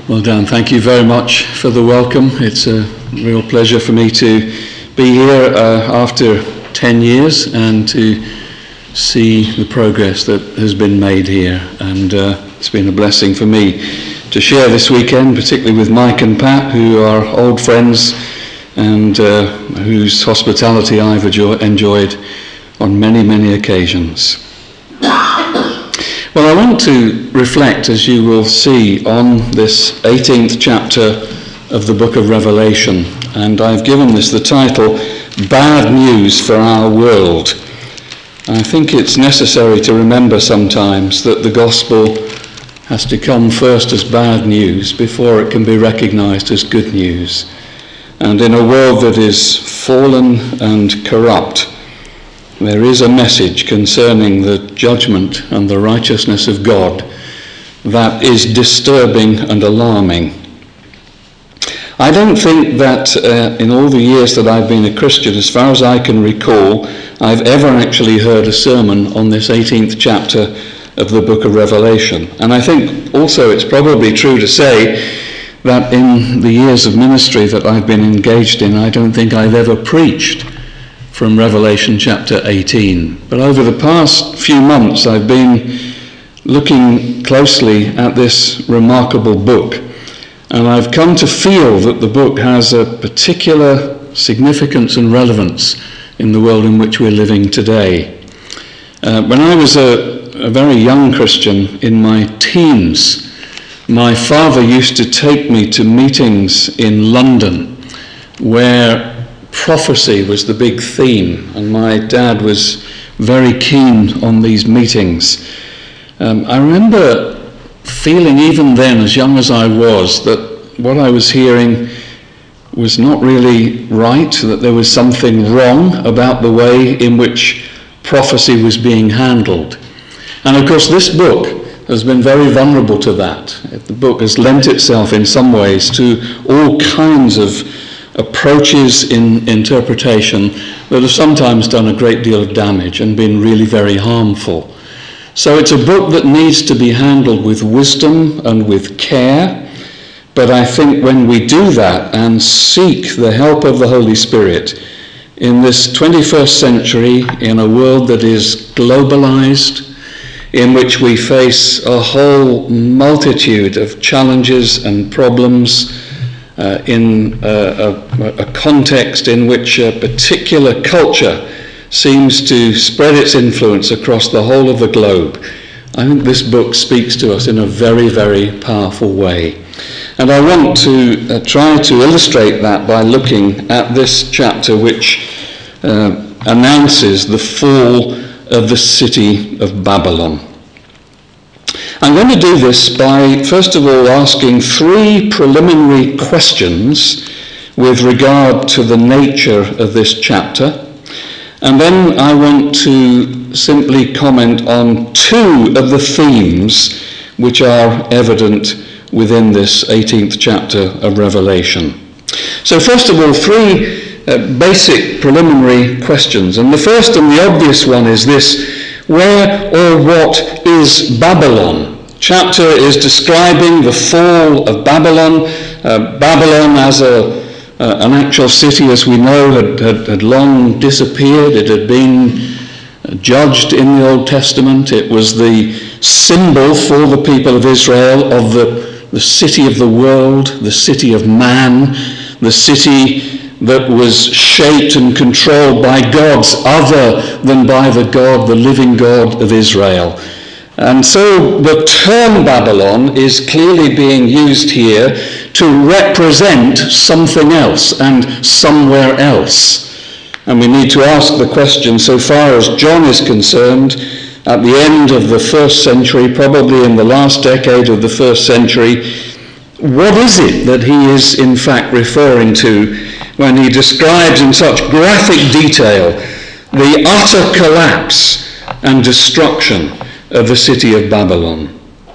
Well, Dan, thank you very much for the welcome. It's a real pleasure for me to be here after 10 years and to see the progress that has been made here. And it's been a blessing for me to share this weekend, particularly with Mike and Pat, who are old friends and whose hospitality I've enjoyed on many, many occasions. Well, I want to reflect, as you will see, on this 18th chapter of the book of Revelation, and I've given this the title, Bad News for Our World. I think it's necessary to remember sometimes that the gospel has to come first as bad news before it can be recognised as good news. And in a world that is fallen and corrupt, there is a message concerning the judgment and the righteousness of God that is disturbing and alarming. I don't think that in all the years that I've been a Christian, as far as I can recall, I've ever actually heard a sermon on this 18th chapter of the book of Revelation. And I think also it's probably true to say that in the years of ministry that I've been engaged in, I don't think I've ever preached from Revelation chapter 18. But over the past few months I've been looking closely at this remarkable book, and I've come to feel that the book has a particular significance and relevance in the world in which we're living today. When I was a very young Christian in my teens, my father used to take me to meetings in London where prophecy was the big theme, and my dad was very keen on these meetings. I remember feeling even then, as young as I was, that what I was hearing was not really right, that there was something wrong about the way in which prophecy was being handled. And of course this book has been very vulnerable to that. The book has lent itself in some ways to all kinds of approaches in interpretation that have sometimes done a great deal of damage and been really very harmful. So it's a book that needs to be handled with wisdom and with care, but I think when we do that and seek the help of the Holy Spirit in this 21st century, in a world that is globalized, in which we face a whole multitude of challenges and problems, in a context in which a particular culture seems to spread its influence across the whole of the globe, I think this book speaks to us in a very, very powerful way. And I want to try to illustrate that by looking at this chapter which announces the fall of the city of Babylon. I'm going to do this by, first of all, asking three preliminary questions with regard to the nature of this chapter. And then I want to simply comment on two of the themes which are evident within this 18th chapter of Revelation. So first of all, three basic preliminary questions. And the first and the obvious one is this: where or what is Babylon? Chapter is describing the fall of Babylon. Babylon as an actual city, as we know, had long disappeared. It had been judged in the Old Testament. It was the symbol for the people of Israel of the city of the world, the city of man, the city that was shaped and controlled by gods other than by the God, the living God of Israel. And so the term Babylon is clearly being used here to represent something else and somewhere else. And we need to ask the question, so far as John is concerned, at the end of the first century, probably in the last decade of the first century, what is it that he is in fact referring to when he describes in such graphic detail the utter collapse and destruction of the city of Babylon?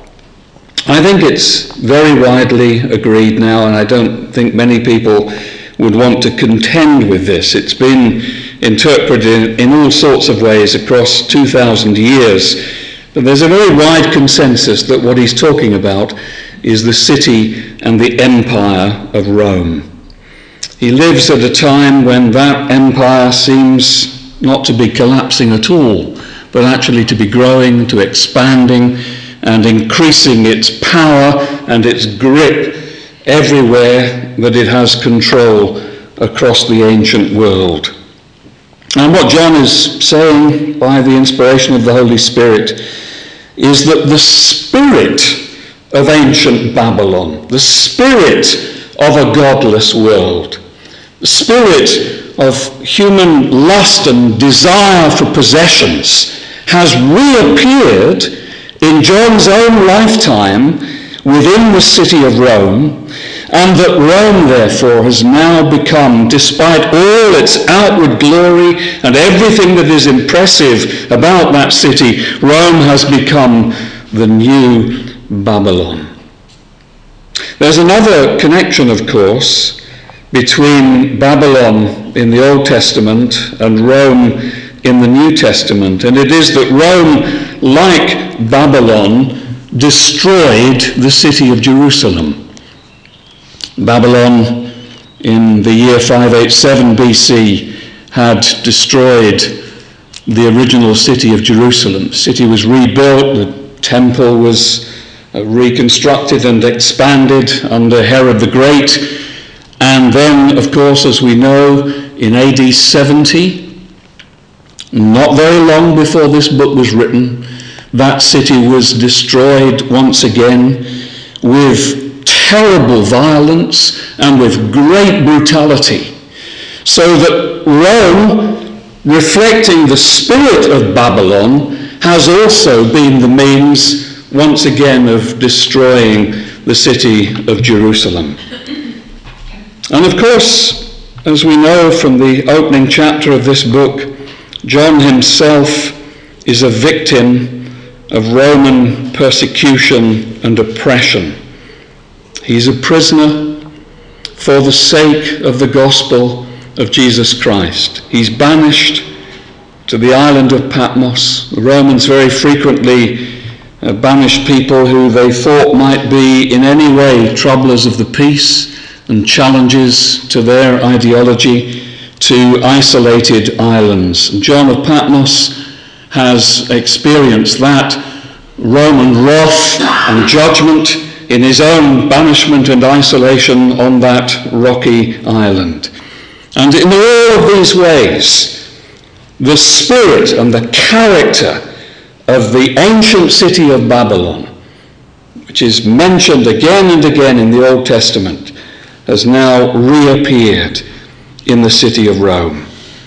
I think it's very widely agreed now, and I don't think many people would want to contend with this. It's been interpreted in all sorts of ways across 2,000 years, but there's a very wide consensus that what he's talking about is the city and the empire of Rome. He lives at a time when that empire seems not to be collapsing at all, but actually to be growing, to expanding, and increasing its power and its grip everywhere that it has control across the ancient world. And what John is saying by the inspiration of the Holy Spirit is that the spirit of ancient Babylon, the spirit of a godless world, the spirit of human lust and desire for possessions has reappeared in John's own lifetime within the city of Rome, and that Rome, therefore, has now become, despite all its outward glory and everything that is impressive about that city, Rome has become the new Babylon. There's another connection, of course, between Babylon in the Old Testament and Rome in the New Testament, and it is that Rome, like Babylon, destroyed the city of Jerusalem. Babylon in the year 587 BC had destroyed the original city of Jerusalem. The city was rebuilt, the temple was reconstructed and expanded under Herod the Great, and then, of course, as we know, in AD 70, not very long before this book was written, that city was destroyed once again with terrible violence and with great brutality, so that Rome, reflecting the spirit of Babylon, has also been the means once again of destroying the city of Jerusalem. And of course, as we know from the opening chapter of this book, John himself is a victim of Roman persecution and oppression. He's a prisoner for the sake of the gospel of Jesus Christ. He's banished to the island of Patmos. The Romans very frequently banished people who they thought might be in any way troublers of the peace and challenges to their ideology to isolated islands. And John of Patmos has experienced that Roman wrath and judgment in his own banishment and isolation on that rocky island. And in all of these ways, the spirit and the character of the ancient city of Babylon, which is mentioned again and again in the Old Testament, has now reappeared in the city of Rome.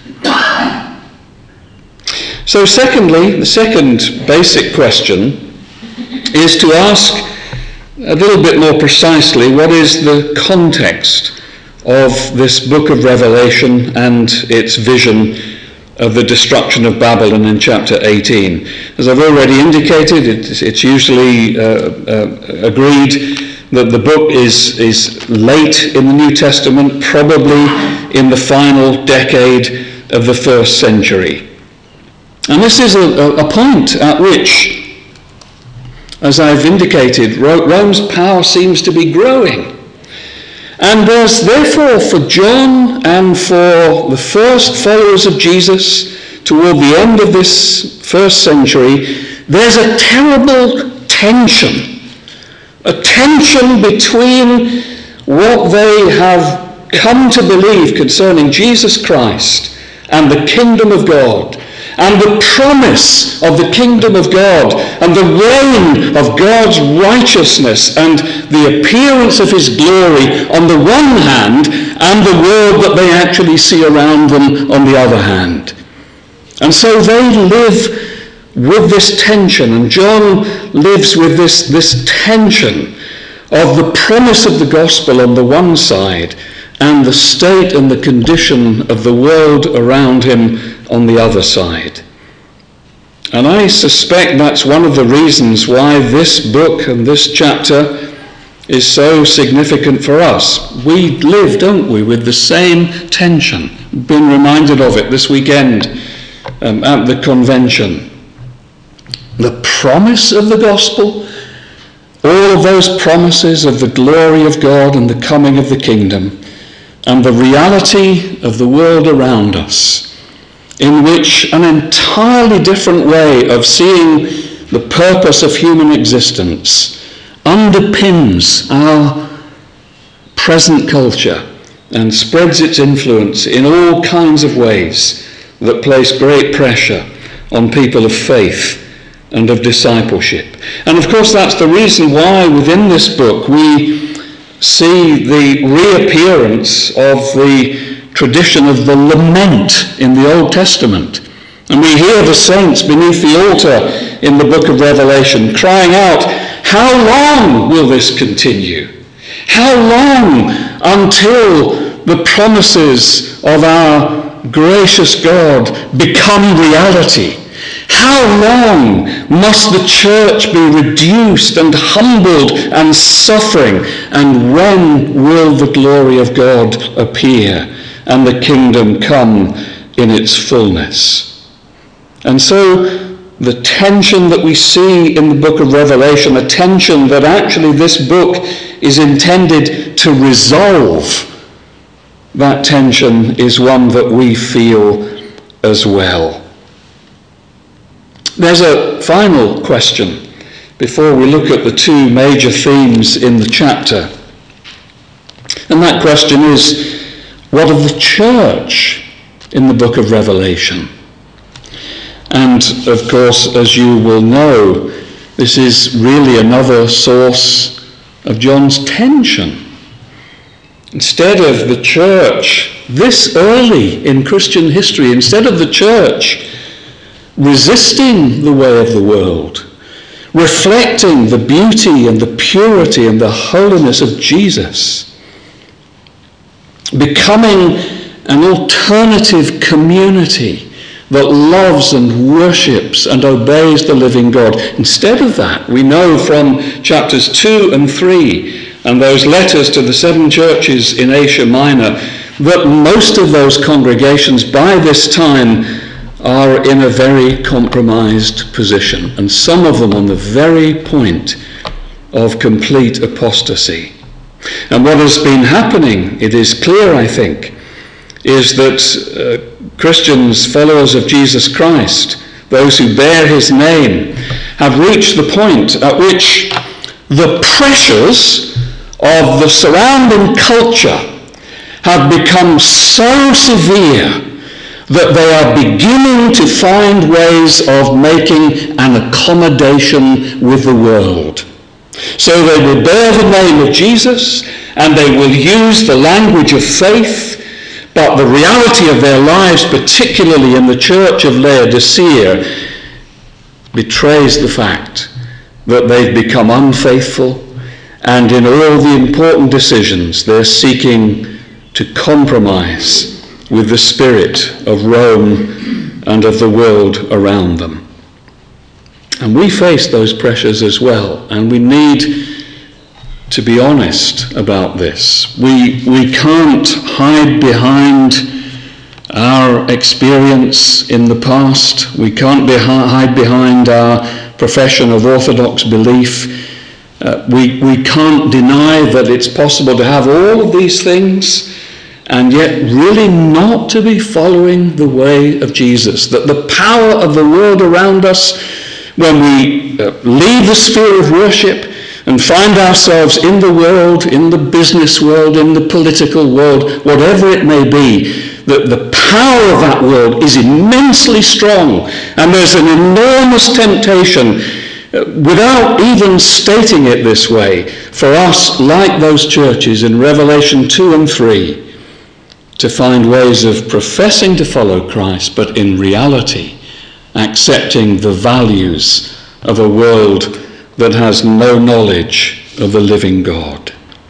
So secondly, the second basic question is to ask a little bit more precisely, what is the context of this book of Revelation and its vision of the destruction of Babylon in chapter 18? As I've already indicated, it's usually agreed that the book is late in the New Testament, probably in the final decade of the first century. And this is a point at which, as I've indicated, Rome's power seems to be growing. And there's therefore for John and for the first followers of Jesus toward the end of this first century, there's a terrible tension. A tension between what they have come to believe concerning Jesus Christ and the kingdom of God, and the promise of the kingdom of God, and the reign of God's righteousness, and the appearance of his glory on the one hand, and the world that they actually see around them on the other hand. And so they live with this tension, and John lives with this tension of the promise of the gospel on the one side, and the state and the condition of the world around him on the other side. And I suspect that's one of the reasons why this book and this chapter is so significant for us. We live, don't we, with the same tension. We've been reminded of it this weekend at the convention. The promise of the gospel, all of those promises of the glory of God and the coming of the kingdom, and the reality of the world around us, in which an entirely different way of seeing the purpose of human existence underpins our present culture and spreads its influence in all kinds of ways that place great pressure on people of faith and of discipleship. And of course that's the reason why within this book we see the reappearance of the tradition of the lament in the Old Testament. And we hear the saints beneath the altar in the book of Revelation crying out, "How long will this continue? How long until the promises of our gracious God become reality? How long must the church be reduced and humbled and suffering? And when will the glory of God appear and the kingdom come in its fullness?" And so the tension that we see in the book of Revelation, a tension that actually this book is intended to resolve, that tension is one that we feel as well. There's a final question before we look at the two major themes in the chapter. And that question is, what of the church in the book of Revelation? And of course, as you will know, this is really another source of John's tension. Instead of the church, this early in Christian history, instead of the church resisting the way of the world, reflecting the beauty and the purity and the holiness of Jesus, becoming an alternative community that loves and worships and obeys the living God. Instead of that, we know from chapters 2 and 3 and those letters to the 7 churches in Asia Minor that most of those congregations by this time are in a very compromised position, and some of them on the very point of complete apostasy. And what has been happening, it is clear, I think, is that Christians, followers of Jesus Christ, those who bear his name, have reached the point at which the pressures of the surrounding culture have become so severe that they are beginning to find ways of making an accommodation with the world. So they will bear the name of Jesus and they will use the language of faith, but the reality of their lives, particularly in the church of Laodicea, betrays the fact that they've become unfaithful, and in all the important decisions they're seeking to compromise with the spirit of Rome and of the world around them. And we face those pressures as well, and we need to be honest about this. We can't hide behind our experience in the past. We can't hide behind our profession of orthodox belief. We can't deny that it's possible to have all of these things and yet really not to be following the way of Jesus. That the power of the world around us, when we leave the sphere of worship and find ourselves in the world, in the business world, in the political world, whatever it may be, that the power of that world is immensely strong, and there's an enormous temptation, without even stating it this way, for us, like those churches in Revelation 2 and 3, to find ways of professing to follow Christ, but in reality accepting the values of a world that has no knowledge of the living God.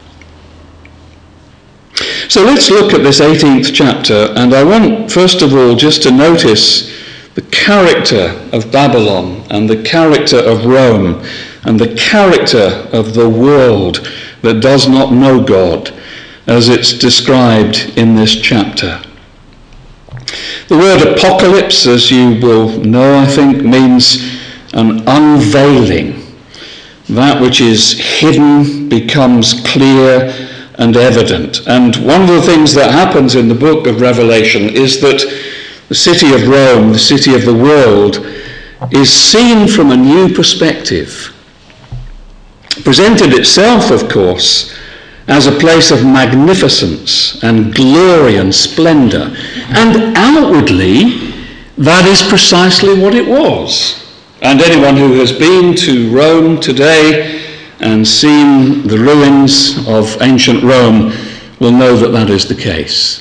So let's look at this 18th chapter, and I want first of all just to notice the character of Babylon and the character of Rome and the character of the world that does not know God as it's described in this chapter. The word apocalypse, as you will know, I think, means an unveiling. that which is hidden becomes clear and evident. And one of the things that happens in the book of Revelation is that the city of Rome, the city of the world, is seen from a new perspective. Presented itself, of course, as a place of magnificence and glory and splendor. And outwardly, that is precisely what it was. And anyone who has been to Rome today and seen the ruins of ancient Rome will know that that is the case.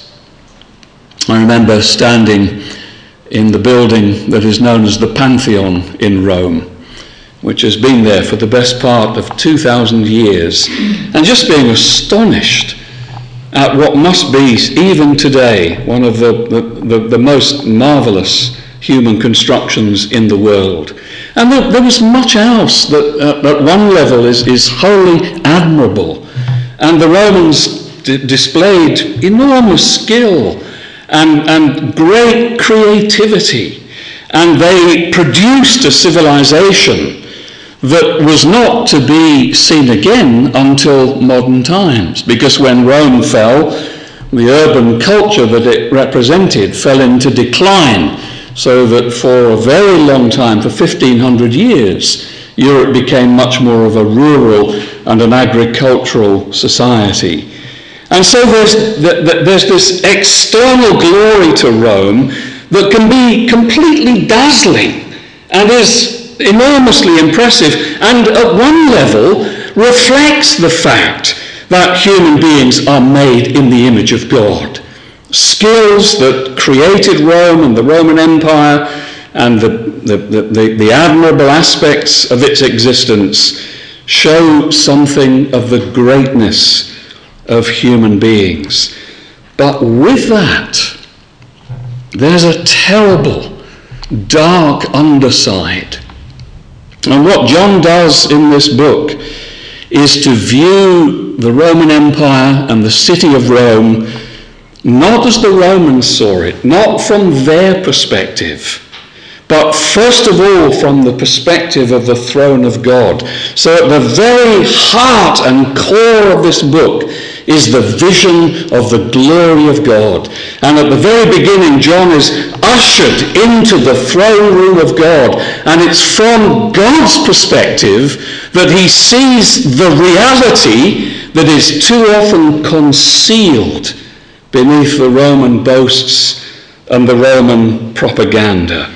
I remember standing in the building that is known as the Pantheon in Rome, which has been there for the best part of 2,000 years, and just being astonished at what must be, even today, one of the most marvelous human constructions in the world. And there was much else that at one level is wholly admirable. And the Romans displayed enormous skill and great creativity. And they produced a civilization that was not to be seen again until modern times. Because when Rome fell, the urban culture that it represented fell into decline. So that for a very long time, for 1,500 years, Europe became much more of a rural and an agricultural society. And so there's this external glory to Rome that can be completely dazzling and is enormously impressive, and at one level reflects the fact that human beings are made in the image of God. Skills that created Rome and the Roman Empire and the admirable aspects of its existence show something of the greatness of human beings. But with that, there's a terrible, dark underside. And what John does in this book is to view the Roman Empire and the city of Rome not as the Romans saw it, not from their perspective, but first of all from the perspective of the throne of God. So at the very heart and core of this book is the vision of the glory of God. And at the very beginning, John is ushered into the throne room of God. And it's from God's perspective that he sees the reality that is too often concealed beneath the Roman boasts and the Roman propaganda.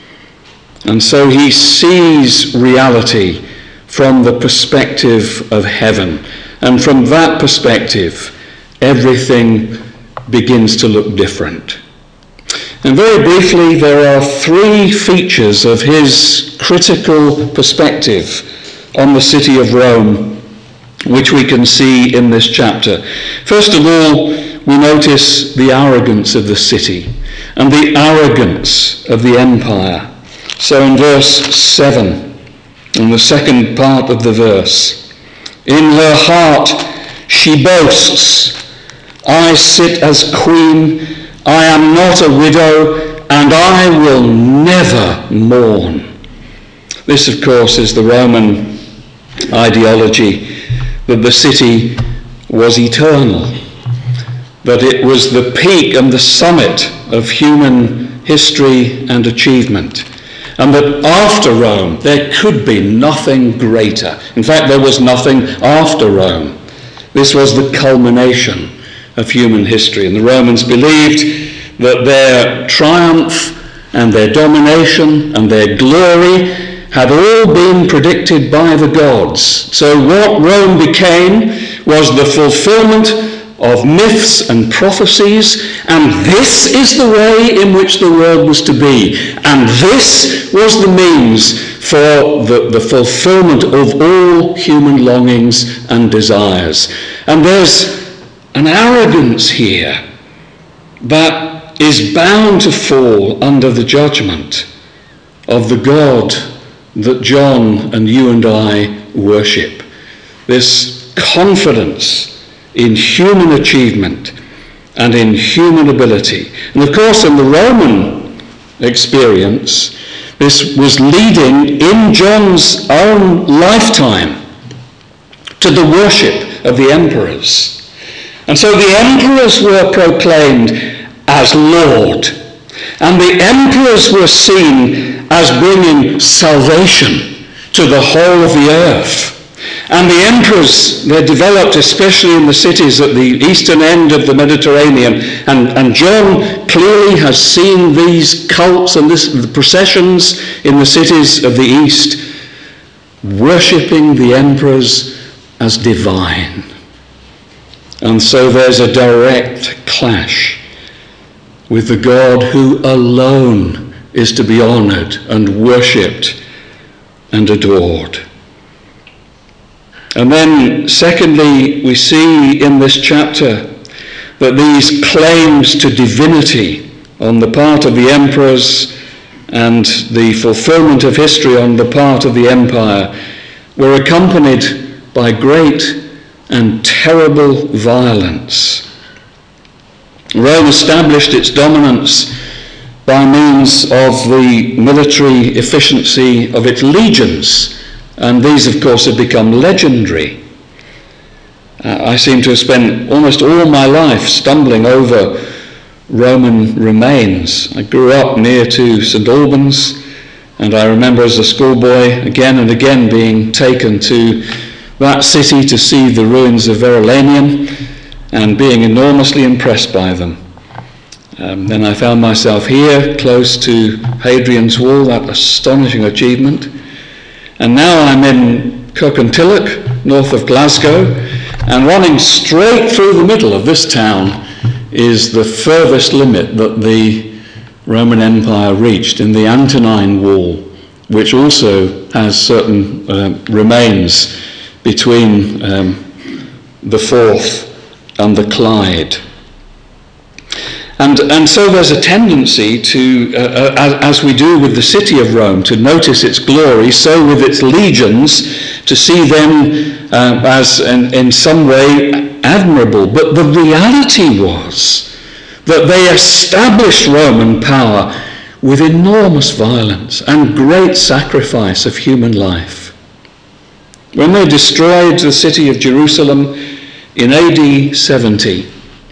And so he sees reality from the perspective of heaven. And from that perspective, everything begins to look different. And very briefly, there are three features of his critical perspective on the city of Rome, which we can see in this chapter. First of all, we notice the arrogance of the city and the arrogance of the empire. So in verse 7, in the second part of the verse, in her heart she boasts, I sit as queen, I am not a widow, and I will never mourn. This, of course, is the Roman ideology that the city was eternal, that it was the peak and the summit of human history and achievement, and that after Rome there could be nothing greater. In fact, there was nothing after Rome. This was the culmination of human history, and the Romans believed that their triumph and their domination and their glory had all been predicted by the gods. So what Rome became was the fulfillment of myths and prophecies, and this is the way in which the world was to be, and this was the means for the fulfillment of all human longings and desires. And there's an arrogance here that is bound to fall under the judgment of the God that John and you and I worship. This confidence in human achievement and in human ability. And of course, in the Roman experience, this was leading in John's own lifetime to the worship of the emperors. And so the emperors were proclaimed as Lord, and the emperors were seen as bringing salvation to the whole of the earth. And the emperors, they developed especially in the cities at the eastern end of the Mediterranean. And John clearly has seen these cults and the processions in the cities of the east, worshipping the emperors as divine. And so there's a direct clash with the God who alone is to be honoured and worshipped and adored. And then, secondly, we see in this chapter that these claims to divinity on the part of the emperors and the fulfillment of history on the part of the empire were accompanied by great and terrible violence. Rome established its dominance by means of the military efficiency of its legions. And these, of course, have become legendary. I seem to have spent almost all my life stumbling over Roman remains. I grew up near to St. Albans, and I remember as a schoolboy again and again being taken to that city to see the ruins of Verulamium and being enormously impressed by them. Then I found myself here, close to Hadrian's Wall, that astonishing achievement. And now I'm in Kirkintilloch, north of Glasgow, and running straight through the middle of this town is the furthest limit that the Roman Empire reached in the Antonine Wall, which also has certain remains between the Forth and the Clyde. And so there's a tendency to, as we do with the city of Rome, to notice its glory, so with its legions, to see them as in some way admirable. But the reality was that they established Roman power with enormous violence and great sacrifice of human life. When they destroyed the city of Jerusalem in AD 70,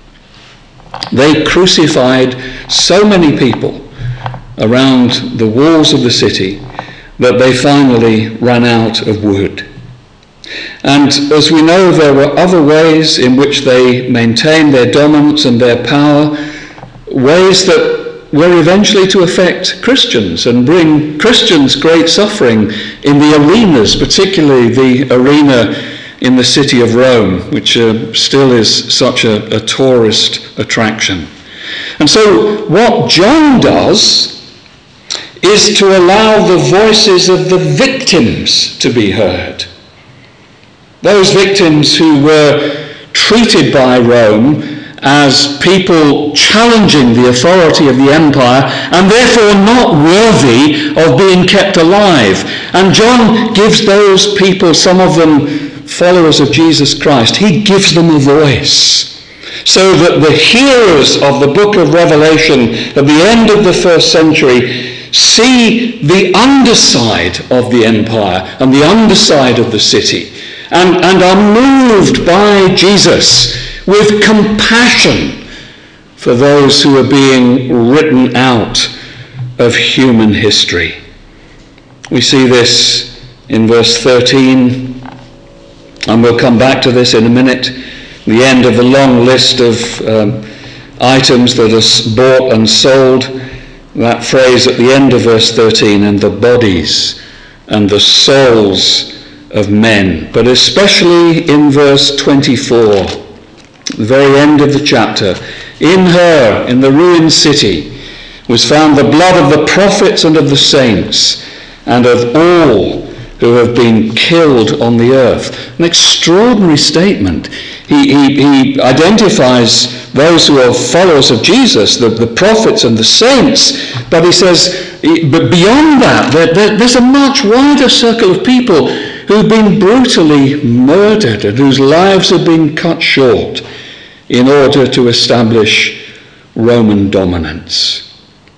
they crucified so many people around the walls of the city that they finally ran out of wood. And as we know, there were other ways in which they maintained their dominance and their power, ways that were eventually to affect Christians and bring Christians great suffering in the arenas, particularly the arena in the city of Rome, which still is such a tourist attraction. And so what John does is to allow the voices of the victims to be heard. Those victims who were treated by Rome as people challenging the authority of the empire and therefore not worthy of being kept alive. And John gives those people, some of them followers of Jesus Christ, he gives them a voice, so that the hearers of the book of Revelation at the end of the first century see the underside of the empire and the underside of the city, and are moved by Jesus with compassion for those who are being written out of human history. We see this in verse 13, and we'll come back to this in a minute, the end of the long list of items that are bought and sold. That phrase at the end of verse 13, and the bodies and the souls of men. But especially in verse 24, the very end of the chapter, in her, in the ruined city, was found the blood of the prophets and of the saints, and of all who have been killed on the earth. An extraordinary statement. He identifies those who are followers of Jesus, the prophets and the saints, but he says, but beyond that, there's a much wider circle of people who've been brutally murdered and whose lives have been cut short in order to establish Roman dominance.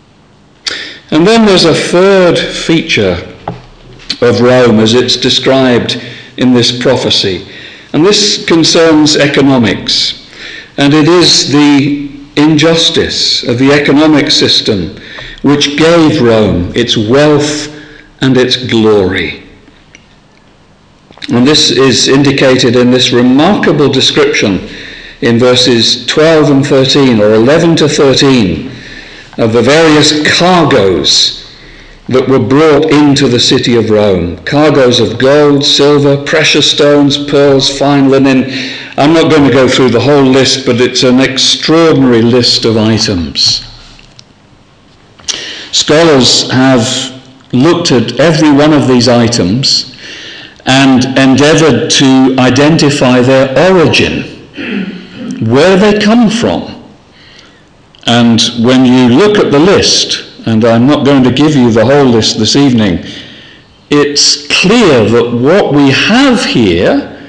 And then there's a third feature of Rome as it's described in this prophecy, And this concerns economics, and it is the injustice of the economic system which gave Rome its wealth and its glory. And this is indicated in this remarkable description in verses 12 and 13, or 11 to 13, of the various cargoes that were brought into the city of Rome. Cargoes of gold, silver, precious stones, pearls, fine linen. I'm not going to go through the whole list, but it's an extraordinary list of items. Scholars have looked at every one of these items and endeavoured to identify their origin, where they come from. And when you look at the list, and I'm not going to give you the whole list this evening, it's clear that what we have here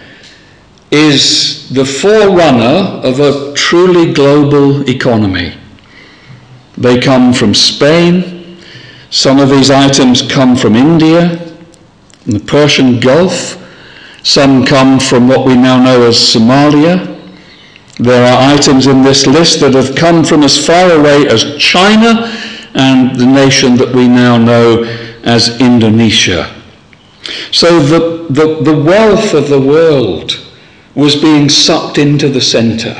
is the forerunner of a truly global economy. They come from Spain. Some of these items come from India and the Persian Gulf. Some come from what we now know as Somalia. There are items in this list that have come from as far away as China and the nation that we now know as Indonesia. So the wealth of the world was being sucked into the centre.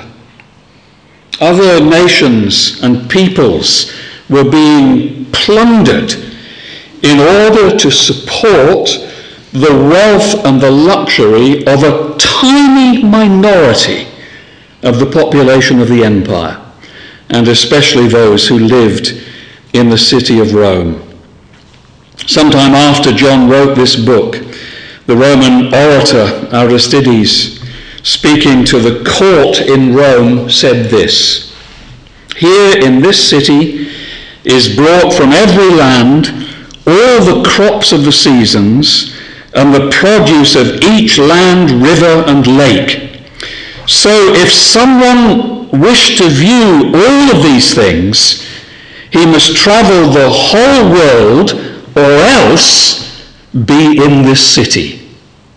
Other nations and peoples were being plundered in order to support the wealth and the luxury of a tiny minority of the population of the empire, and especially those who lived in the city of Rome. Sometime after John wrote this book, the Roman orator Aristides, speaking to the court in Rome, said this: "Here in this city is brought from every land all the crops of the seasons and the produce of each land, river and lake. So if someone wished to view all of these things, he must travel the whole world or else be in this city."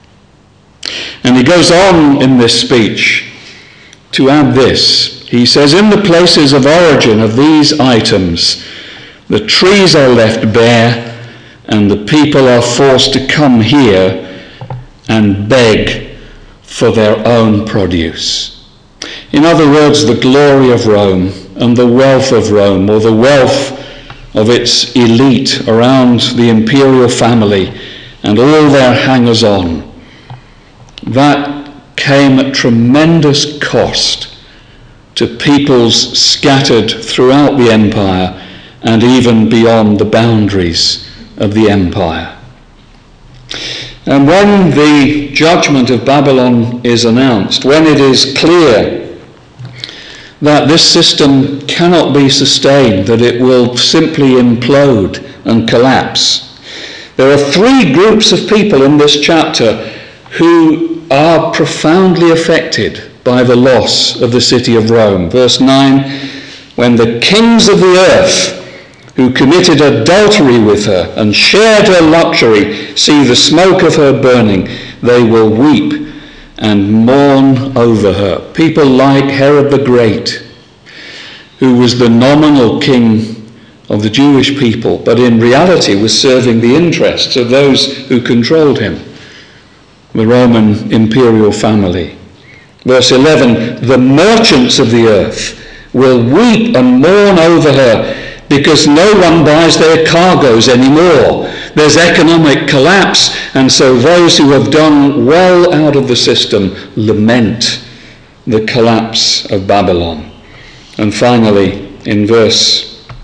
And he goes on in this speech to add this. He says, "In the places of origin of these items, the trees are left bare and the people are forced to come here and beg for their own produce." In other words, the glory of Rome and the wealth of Rome, or the wealth of its elite around the imperial family and all their hangers-on, that came at tremendous cost to peoples scattered throughout the empire and even beyond the boundaries of the empire. And when the judgment of Babylon is announced, when it is clear that this system cannot be sustained, that it will simply implode and collapse, there are three groups of people in this chapter who are profoundly affected by the loss of the city of Rome. Verse 9, "When the kings of the earth who committed adultery with her and shared her luxury see the smoke of her burning, they will weep and mourn over her." People like Herod the Great, who was the nominal king of the Jewish people, but in reality was serving the interests of those who controlled him, the Roman imperial family. Verse 11, "The merchants of the earth will weep and mourn over her, because no one buys their cargoes anymore. There's economic collapse, and so those who have done well out of the system lament the collapse of Babylon." And finally, in verse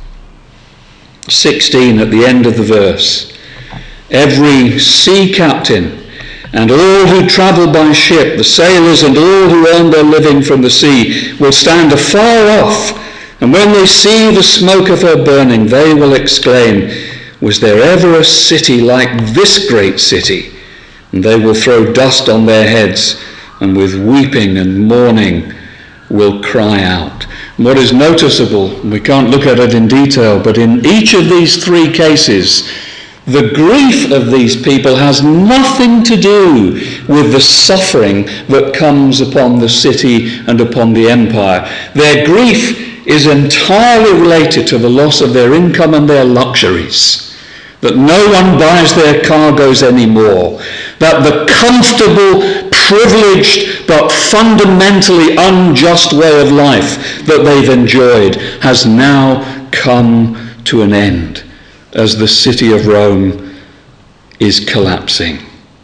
16, at the end of the verse, "Every sea captain and all who travel by ship, the sailors and all who earn their living from the sea, will stand afar off, and when they see the smoke of her burning, they will exclaim, 'Was there ever a city like this great city?' And they will throw dust on their heads, and with weeping and mourning will cry out." And what is noticeable, we can't look at it in detail, but in each of these three cases, The grief of these people has nothing to do with the suffering that comes upon the city and upon the empire. Their grief is entirely related to the loss of their income and their luxuries. That no one buys their cargoes anymore. That the comfortable, privileged, but fundamentally unjust way of life that they've enjoyed has now come to an end as the city of Rome is collapsing.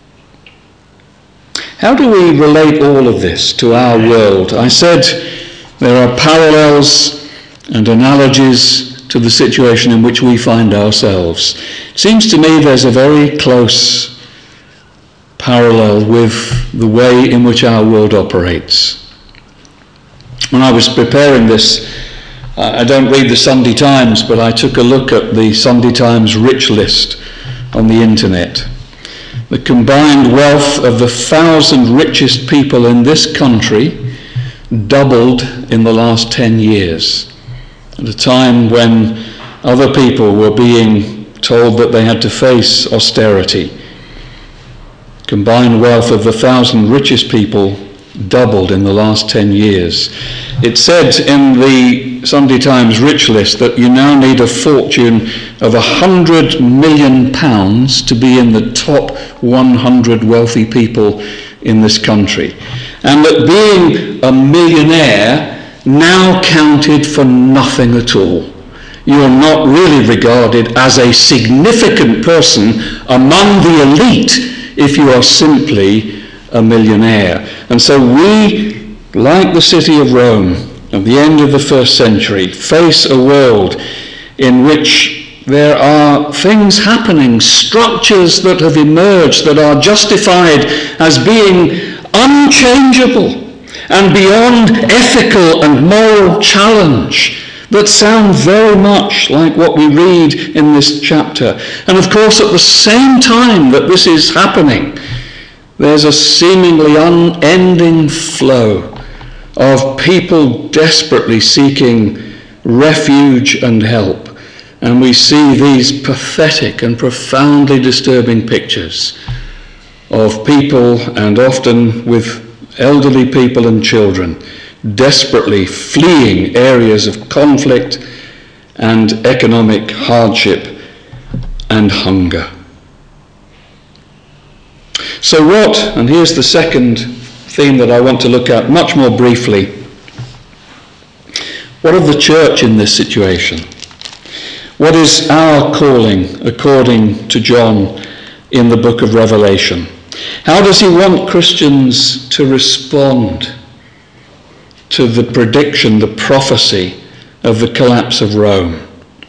How do we relate all of this to our world? I said there are parallels and analogies to the situation in which we find ourselves. It seems to me there's a very close parallel with the way in which our world operates. When I was preparing this, I don't read the Sunday Times, but I took a look at the Sunday Times rich list on the internet. The combined wealth of the 1,000 richest people in this country doubled in the last 10 years, at a time when other people were being told that they had to face austerity. Combined wealth of the 1,000 richest people doubled in the last 10 years. It said in the Sunday Times rich list that you now need a fortune of £100 million to be in the top 100 wealthy people in this country. And that being a millionaire now counted for nothing at all. You are not really regarded as a significant person among the elite if you are simply a millionaire. And so we, like the city of Rome at the end of the first century, face a world in which there are things happening, structures that have emerged that are justified as being unchangeable and beyond ethical and moral challenge, that sound very much like what we read in this chapter. And of course, at the same time that this is happening, there's a seemingly unending flow of people desperately seeking refuge and help. And we see these pathetic and profoundly disturbing pictures of people, and often with elderly people and children, desperately fleeing areas of conflict and economic hardship and hunger. So what, and here's the second theme that I want to look at much more briefly, what of the church in this situation? What is our calling according to John in the book of Revelation? How does he want Christians to respond to the prediction, the prophecy of the collapse of Rome?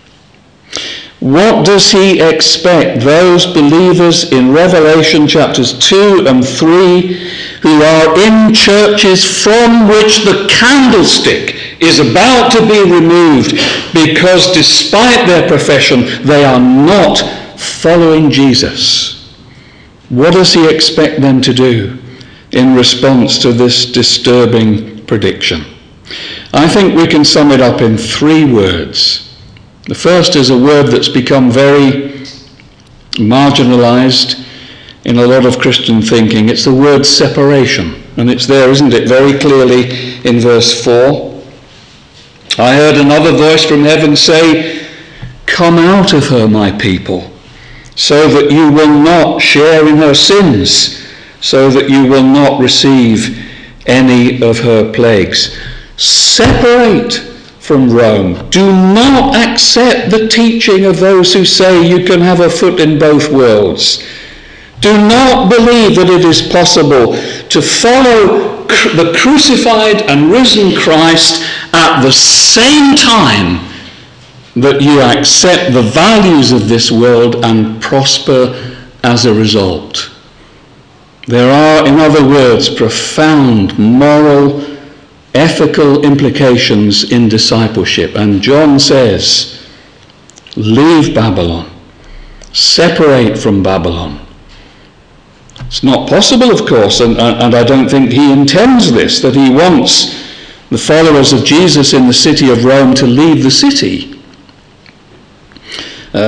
What does he expect those believers in Revelation chapters 2 and 3 who are in churches from which the candlestick is about to be removed because despite their profession they are not following Jesus? What does he expect them to do in response to this disturbing prediction? I think we can sum it up in 3 words. The first is a word that's become very marginalized in a lot of Christian thinking. It's the word separation. And it's there, isn't it, very clearly in verse 4. I heard another voice from heaven say, "Come out of her, my people, so that you will not share in her sins, so that you will not receive any of her plagues." Separate from Rome. Do not accept the teaching of those who say you can have a foot in both worlds. Do not believe that it is possible to follow the crucified and risen Christ at the same time that you accept the values of this world and prosper as a result. There are, in other words, profound moral, ethical implications in discipleship. And John says, leave Babylon. Separate from Babylon. It's not possible, of course, and I don't think he intends this, that he wants the followers of Jesus in the city of Rome to leave the city.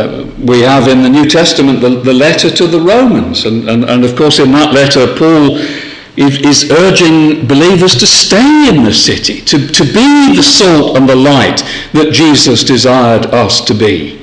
we have in the New Testament the letter to the Romans. And of course in that letter Paul is urging believers to stay in the city, to be the salt and the light that Jesus desired us to be.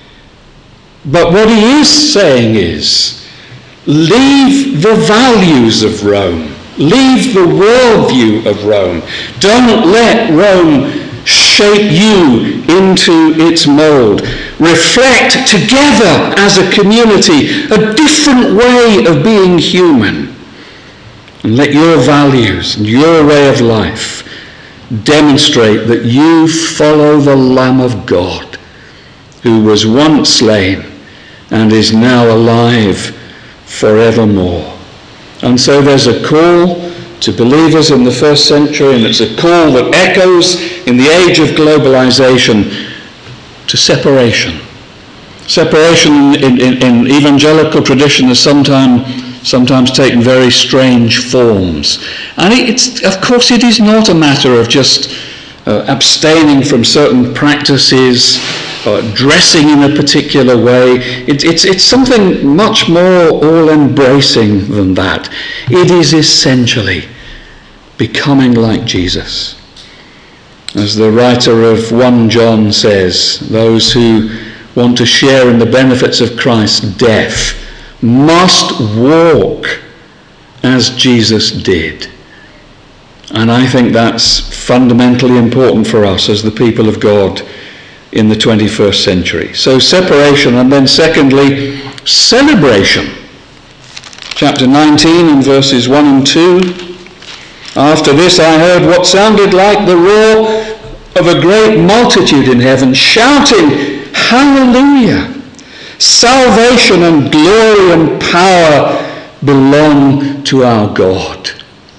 But what he is saying is, leave the values of Rome. Leave the worldview of Rome. Don't let Rome shape you into its mould. Reflect together as a community a different way of being human. And let your values and your way of life demonstrate that you follow the Lamb of God, who was once slain and is now alive forevermore. And so there's a call to believers in the first century, and it's a call that echoes in the age of globalization to separation. Separation in evangelical tradition has sometimes taken very strange forms. And of course it is not a matter of just abstaining from certain practices, dressing in a particular way. It's something much more all-embracing than that. It is essentially becoming like Jesus. As the writer of 1 John says, those who want to share in the benefits of Christ's death must walk as Jesus did. And I think that's fundamentally important for us as the people of God in the 21st century. So separation, and then secondly, celebration. Chapter 19 and verses 1 and 2. After this I heard what sounded like the roar of a great multitude in heaven, shouting, Hallelujah! Salvation and glory and power belong to our God.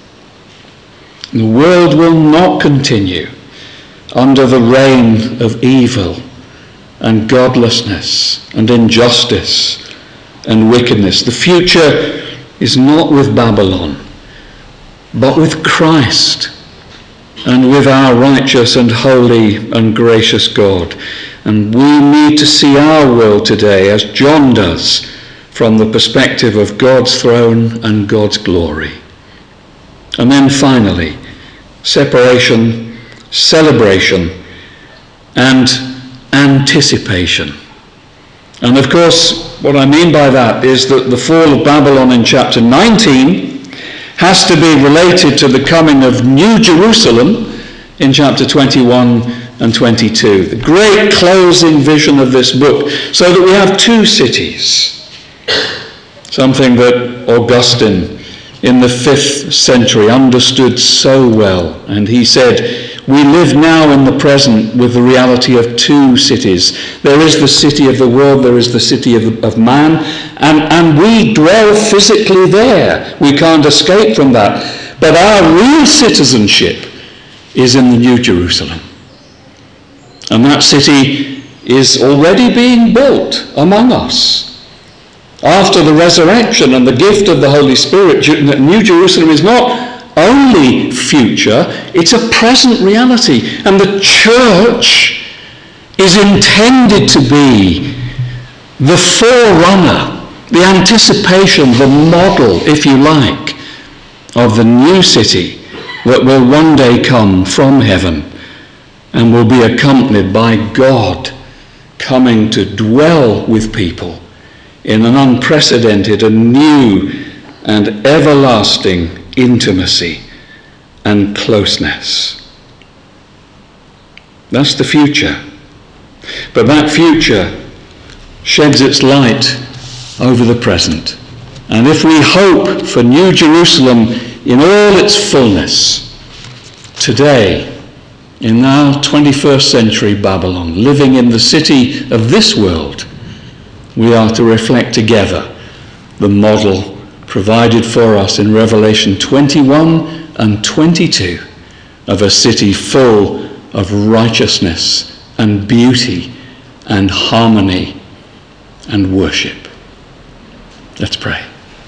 The world will not continue under the reign of evil and godlessness and injustice and wickedness. The future is not with Babylon, but with Christ and with our righteous and holy and gracious God. And we need to see our world today, as John does, from the perspective of God's throne and God's glory. And then finally, separation, celebration, and anticipation. And of course, what I mean by that is that the fall of Babylon in chapter 19 has to be related to the coming of New Jerusalem in chapter 21 and 22. The great closing vision of this book, so that we have two cities. Something that Augustine in the 5th century understood so well. And he said, we live now in the present with the reality of two cities. There is the city of the world, there is the city of man, and we dwell physically there. We can't escape from that. But our real citizenship is in the New Jerusalem. And that city is already being built among us. After the resurrection and the gift of the Holy Spirit, New Jerusalem is not only future, it's a present reality. And the church is intended to be the forerunner, the anticipation, the model, if you like, of the new city that will one day come from heaven and will be accompanied by God coming to dwell with people in an unprecedented and new and everlasting intimacy and closeness. That's the future. But that future sheds its light over the present. And if we hope for New Jerusalem in all its fullness, today, in our 21st century Babylon, living in the city of this world, we are to reflect together the model provided for us in Revelation 21 and 22 of a city full of righteousness and beauty and harmony and worship. Let's pray.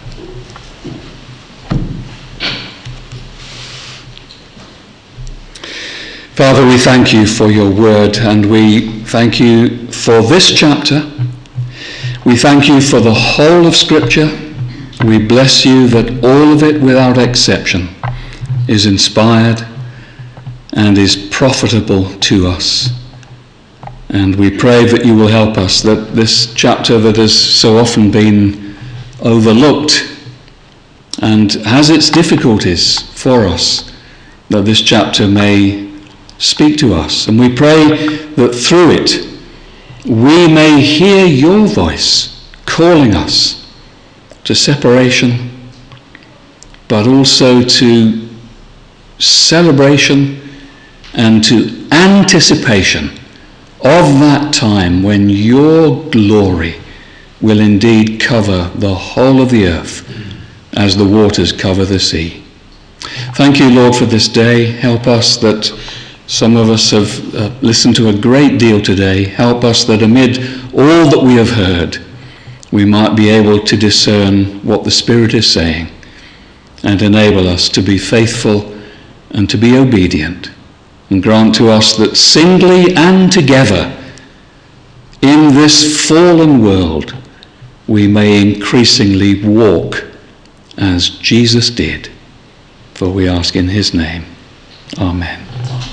Father, we thank you for your word, and we thank you for this chapter We thank you for the whole of Scripture. We bless you that all of it, without exception, is inspired and is profitable to us. And we pray that you will help us, that this chapter that has so often been overlooked and has its difficulties for us, that this chapter may speak to us. And we pray that through it we may hear your voice calling us to separation, but also to celebration and to anticipation of that time when your glory will indeed cover the whole of the earth as the waters cover the sea. Thank you, Lord, for this day. Help us that some of us have listened to a great deal today. Help us that amid all that we have heard, we might be able to discern what the Spirit is saying and enable us to be faithful and to be obedient. And grant to us that singly and together in this fallen world we may increasingly walk as Jesus did. For we ask in his name. Amen.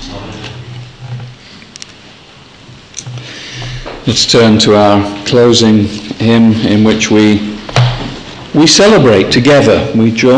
Let's turn to our closing hymn in which we celebrate together. We join